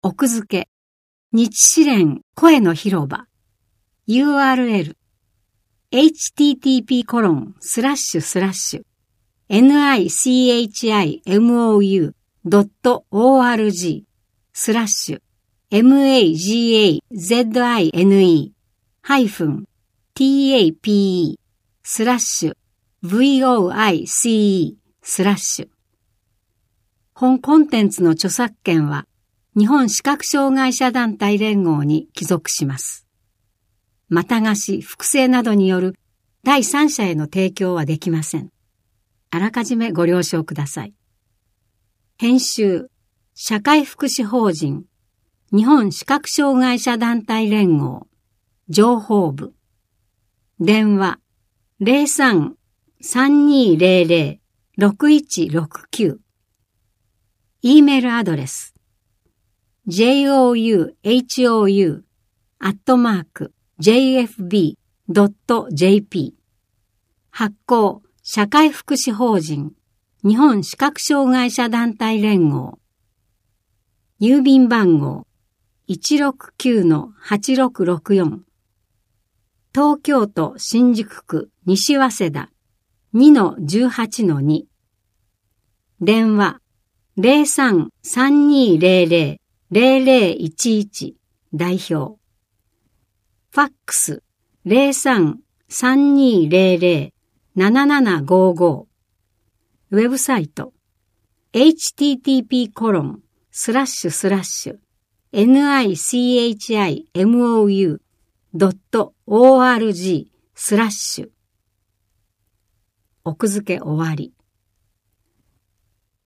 奥付け、日支連声の広場、URL、http://magazine.org/MAGAZINE/VOICE/本コンテンツの著作権は日本視覚障害者団体連合に帰属します。また貸し、複製などによる第三者への提供はできません。あらかじめご了承ください。編集、社会福祉法人、日本視覚障害者団体連合、情報部、電話、03-3200-6169、E メールアドレス、jouhou@jfb.jp 発行社会福祉法人日本視覚障害者団体連合郵便番号 169-8664 東京都新宿区西早稲田 2-18-2 電話 03-3200-0011 代表ファックス 03-3200-7755 ウェブサイト http://nichimou.org/ 奥付け終わり。